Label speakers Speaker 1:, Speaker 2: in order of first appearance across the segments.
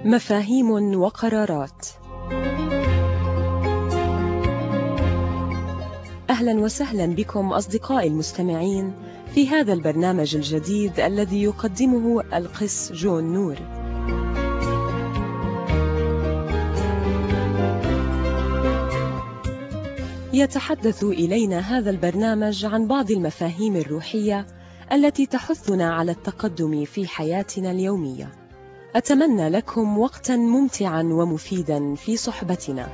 Speaker 1: مفاهيم وقرارات. أهلا وسهلا بكم أصدقائي المستمعين في هذا البرنامج الجديد الذي يقدمه القس جون نور. يتحدث إلينا هذا البرنامج عن بعض المفاهيم الروحية التي تحثنا على التقدم في حياتنا اليومية. أتمنى لكم وقتا ممتعا ومفيدا في صحبتنا.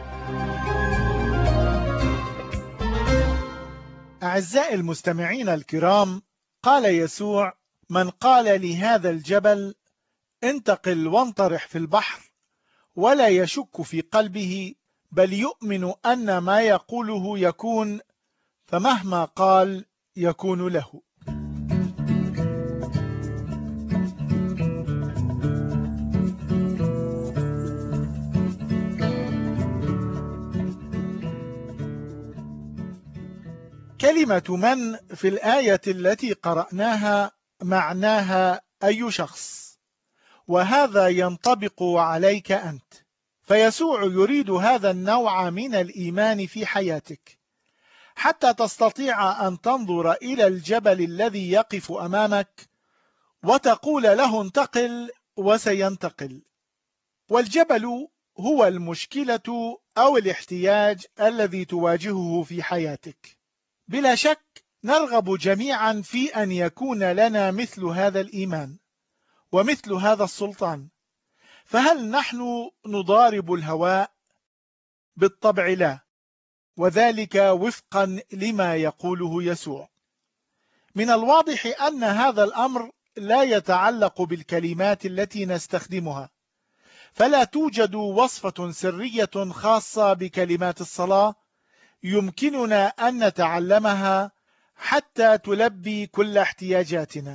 Speaker 2: أعزائي المستمعين الكرام، قال يسوع: من قال لهذا الجبل انتقل وانطرح في البحر ولا يشك في قلبه بل يؤمن أن ما يقوله يكون، فمهما قال يكون له. كلمة من في الآية التي قرأناها معناها أي شخص، وهذا ينطبق عليك أنت. فيسوع يريد هذا النوع من الإيمان في حياتك حتى تستطيع أن تنظر إلى الجبل الذي يقف أمامك وتقول له انتقل وسينتقل. والجبل هو المشكلة أو الاحتياج الذي تواجهه في حياتك. بلا شك نرغب جميعا في أن يكون لنا مثل هذا الإيمان ومثل هذا السلطان. فهل نحن نضارب الهواء؟ بالطبع لا، وذلك وفقا لما يقوله يسوع. من الواضح أن هذا الأمر لا يتعلق بالكلمات التي نستخدمها، فلا توجد وصفة سرية خاصة بكلمات الصلاة يمكننا أن نتعلمها حتى تلبي كل احتياجاتنا،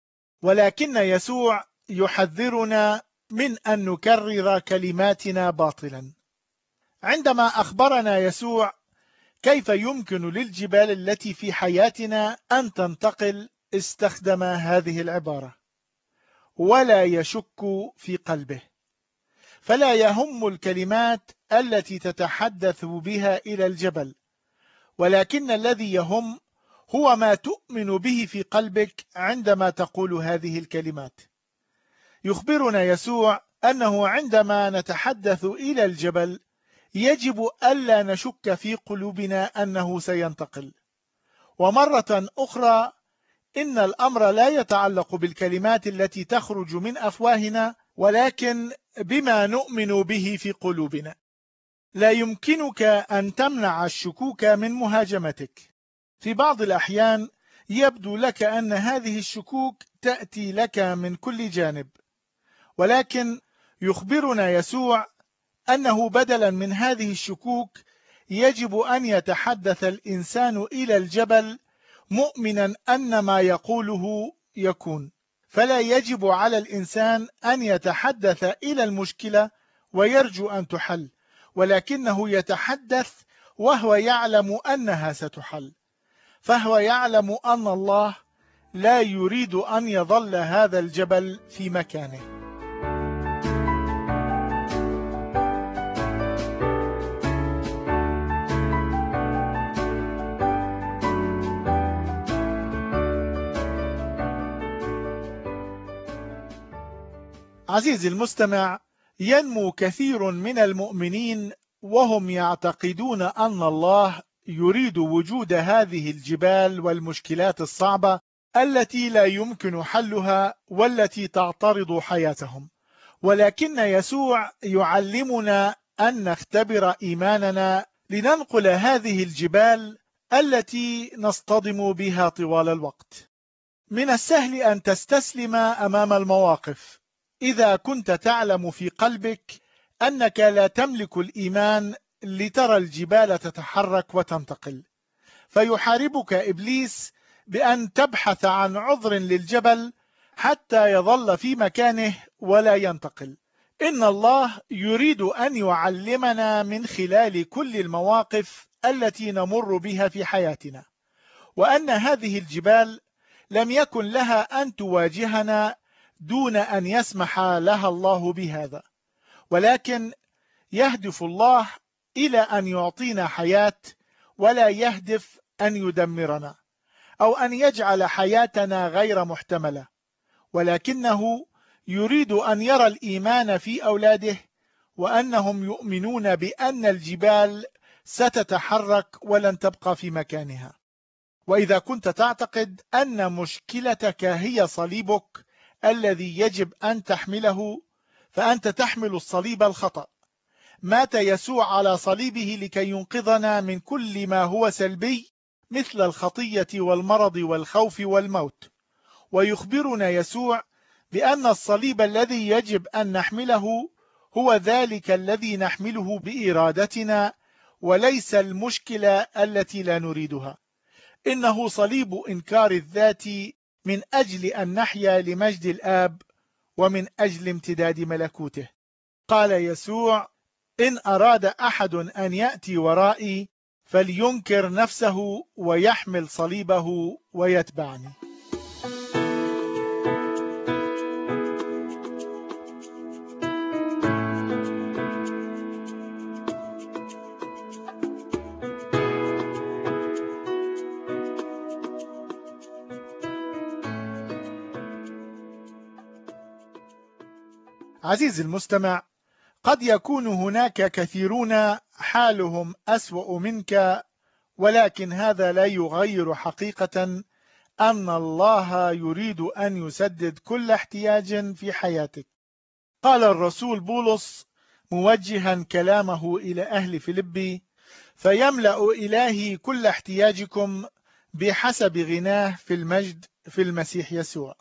Speaker 2: ولكن يسوع يحذرنا من أن نكرر كلماتنا باطلا. عندما أخبرنا يسوع كيف يمكن للجبال التي في حياتنا أن تنتقل، استخدم هذه العبارة: ولا يشك في قلبه. فلا يهم الكلمات التي تتحدث بها إلى الجبل، ولكن الذي يهم هو ما تؤمن به في قلبك عندما تقول هذه الكلمات. يخبرنا يسوع أنه عندما نتحدث إلى الجبل يجب ألا نشك في قلوبنا أنه سينتقل. ومرة أخرى إن الأمر لا يتعلق بالكلمات التي تخرج من أفواهنا، ولكن بما نؤمن به في قلوبنا. لا يمكنك أن تمنع الشكوك من مهاجمتك. في بعض الأحيان يبدو لك أن هذه الشكوك تأتي لك من كل جانب، ولكن يخبرنا يسوع أنه بدلا من هذه الشكوك يجب أن يتحدث الإنسان إلى الجبل مؤمنا أن ما يقوله يكون. فلا يجب على الإنسان أن يتحدث إلى المشكلة ويرجو أن تحل، ولكنه يتحدث وهو يعلم أنها ستحل. فهو يعلم أن الله لا يريد أن يظل هذا الجبل في مكانه. عزيزي المستمع، ينمو كثير من المؤمنين وهم يعتقدون أن الله يريد وجود هذه الجبال والمشكلات الصعبة التي لا يمكن حلها والتي تعترض حياتهم، ولكن يسوع يعلمنا أن نختبر إيماننا لننقل هذه الجبال التي نصطدم بها طوال الوقت. من السهل أن تستسلم أمام المواقف إذا كنت تعلم في قلبك أنك لا تملك الإيمان لترى الجبال تتحرك وتنتقل، فيحاربك إبليس بأن تبحث عن عذر للجبل حتى يظل في مكانه ولا ينتقل. إن الله يريد أن يعلمنا من خلال كل المواقف التي نمر بها في حياتنا، وأن هذه الجبال لم يكن لها أن تواجهنا دون أن يسمح لها الله بهذا، ولكن يهدف الله إلى أن يعطينا حياة، ولا يهدف أن يدمرنا أو أن يجعل حياتنا غير محتملة، ولكنه يريد أن يرى الإيمان في أولاده، وأنهم يؤمنون بأن الجبال ستتحرك ولن تبقى في مكانها. وإذا كنت تعتقد أن مشكلتك هي صليبك الذي يجب أن تحمله، فأنت تحمل الصليب الخطأ. مات يسوع على صليبه لكي ينقذنا من كل ما هو سلبي مثل الخطية والمرض والخوف والموت. ويخبرنا يسوع بأن الصليب الذي يجب أن نحمله هو ذلك الذي نحمله بإرادتنا، وليس المشكلة التي لا نريدها. إنه صليب إنكار الذات من أجل أن نحيا لمجد الآب ومن أجل امتداد ملكوته. قال يسوع: إن أراد أحد أن يأتي ورائي فلينكر نفسه ويحمل صليبه ويتبعني. عزيزي المستمع، قد يكون هناك كثيرون حالهم أسوأ منك، ولكن هذا لا يغير حقيقة أن الله يريد أن يسدد كل احتياج في حياتك. قال الرسول بولس موجها كلامه إلى أهل فيلبي: فيملأ إلهي كل احتياجكم بحسب غناه في المجد في المسيح يسوع.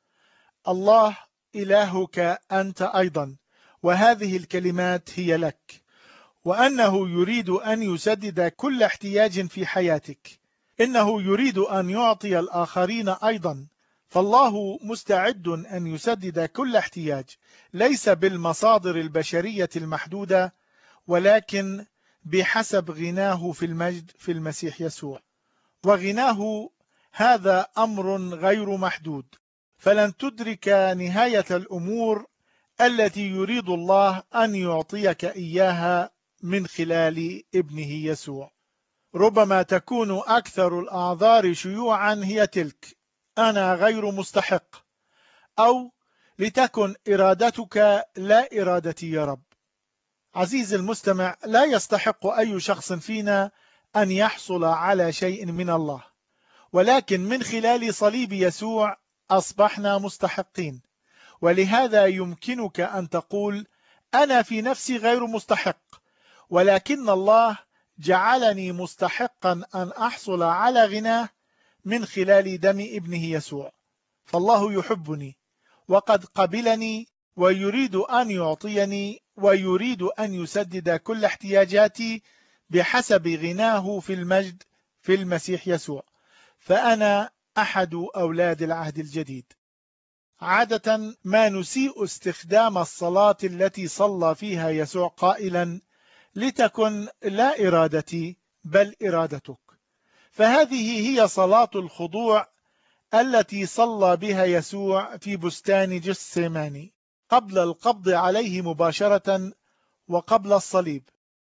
Speaker 2: الله إلهك أنت أيضا، وهذه الكلمات هي لك، وأنه يريد أن يسدد كل احتياج في حياتك. إنه يريد أن يعطي الآخرين أيضا، فالله مستعد أن يسدد كل احتياج، ليس بالمصادر البشرية المحدودة، ولكن بحسب غناه في المجد في المسيح يسوع. وغناه هذا أمر غير محدود، فلن تدرك نهاية الأمور التي يريد الله أن يعطيك إياها من خلال ابنه يسوع. ربما تكون أكثر الأعذار شيوعا هي تلك: أنا غير مستحق، أو لتكن إرادتك لا إرادتي يا رب. عزيزي المستمع، لا يستحق أي شخص فينا أن يحصل على شيء من الله، ولكن من خلال صليب يسوع أصبحنا مستحقين. ولهذا يمكنك أن تقول: أنا في نفسي غير مستحق، ولكن الله جعلني مستحقا أن أحصل على غناه من خلال دم ابنه يسوع. فالله يحبني وقد قبلني، ويريد أن يعطيني، ويريد أن يسدد كل احتياجاتي بحسب غناه في المجد في المسيح يسوع. فأنا أحد أولاد العهد الجديد. عادة ما نسيء استخدام الصلاة التي صلى فيها يسوع قائلا: لتكن لا إرادتي بل إرادتك. فهذه هي صلاة الخضوع التي صلى بها يسوع في بستان جثسماني قبل القبض عليه مباشرة وقبل الصليب.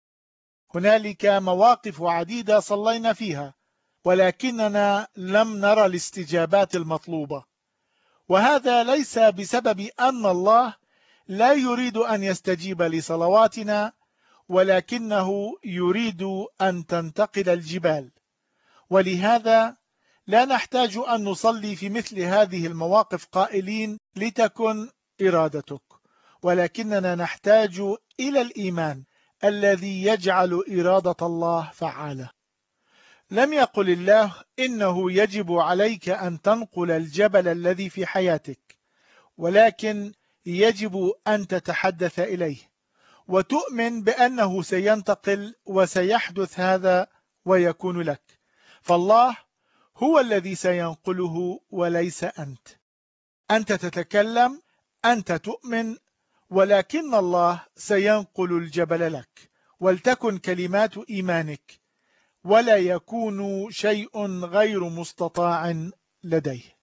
Speaker 2: هنالك مواقف عديدة صلينا فيها، ولكننا لم نرى الاستجابات المطلوبة، وهذا ليس بسبب أن الله لا يريد أن يستجيب لصلواتنا، ولكنه يريد أن تنتقل الجبال. ولهذا لا نحتاج أن نصلي في مثل هذه المواقف قائلين: لتكن إرادتك، ولكننا نحتاج إلى الإيمان الذي يجعل إرادة الله فعالة. لم يقل الله إنه يجب عليك أن تنقل الجبل الذي في حياتك، ولكن يجب أن تتحدث إليه وتؤمن بأنه سينتقل وسيحدث هذا ويكون لك. فالله هو الذي سينقله وليس أنت. أنت تتكلم، أنت تؤمن، ولكن الله سينقل الجبل لك، ولتكن كلمات إيمانك، ولا يكون شيء غير مستطاع لديه.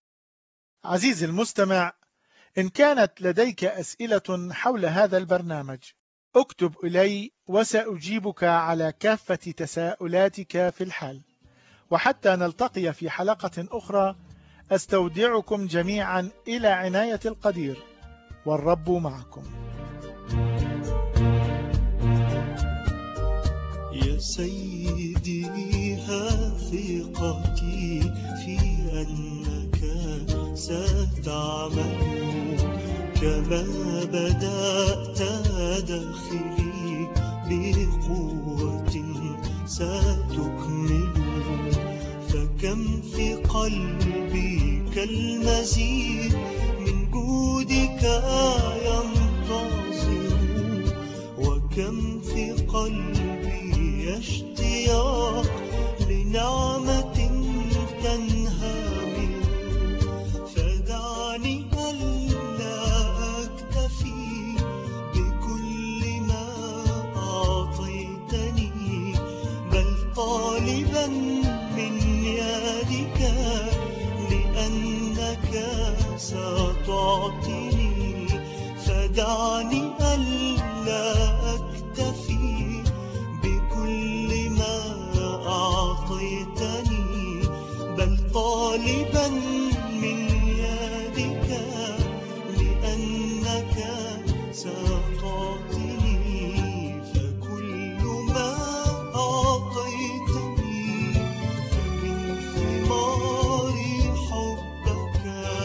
Speaker 2: عزيزي المستمع، إن كانت لديك أسئلة حول هذا البرنامج اكتب إلي وسأجيبك على كافة تساؤلاتك في الحال. وحتى نلتقي في حلقة أخرى، أستودعكم جميعا إلى عناية القدير، والرب معكم.
Speaker 3: يا سيدي ها ثقتي في أنك ستعمل كما بدأت داخلي بقوة ستكمل. فكم في قلبي كالمزيد من جودك ينتظر، وكم في قلبي اشتياق لنعمة تنهمر. فدعني ألا أكتفي بكل ما أعطيتني، بل طالبا من يدك لأنك ستعطيني. فدعني ألا أكتفي بكل ما أعطيتني، بل طالبا من يدك لأنك ستعطيني. فكل ما أعطيتني من ثمار حبك،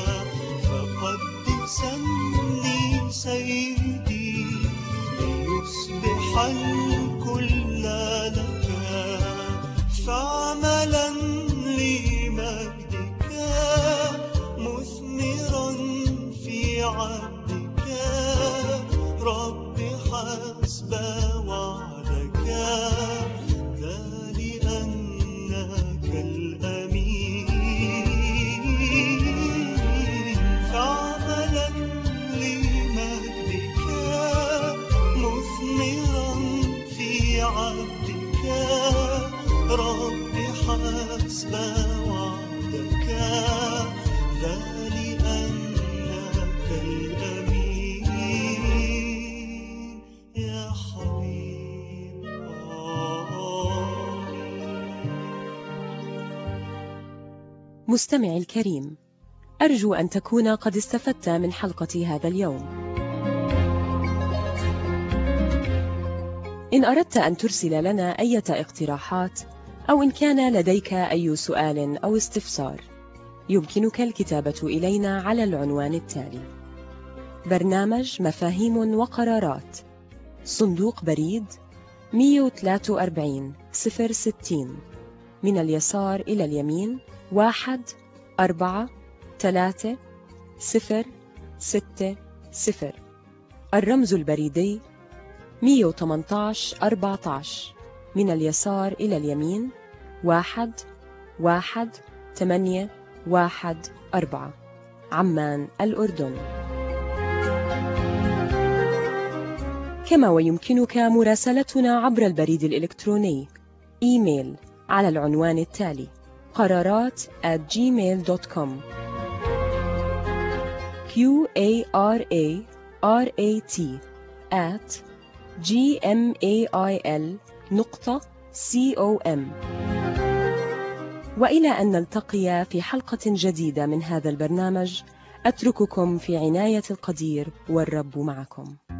Speaker 3: فقدسني سيدي ليصبح الكل لك. فاعملا لمجدك مثمرا في عبدك، رب حسب وعدك، ذا لأنك الأمين. فاعملا لمجدك مثمرا في عبدك، رب حسب وعدك، ذا لأنك الأمين يا حبيب.
Speaker 1: مستمعي الكريم، أرجو أن تكون قد استفدت من حلقة هذا اليوم. إن أردت أن ترسل لنا أي اقتراحات أو إن كان لديك أي سؤال أو استفسار، يمكنك الكتابة إلينا على العنوان التالي: برنامج مفاهيم وقرارات، صندوق بريد 143 060، من اليسار إلى اليمين 1436060. الرمز البريدي 118 14، من اليسار إلى اليمين 11814، عمان الأردن. كما ويمكنك مراسلتنا عبر البريد الإلكتروني إيميل على العنوان التالي: قرارات@gmail.com. QARARAT@gmail.com. وإلى أن نلتقي في حلقة جديدة من هذا البرنامج، أترككم في عناية القدير، والرب معكم.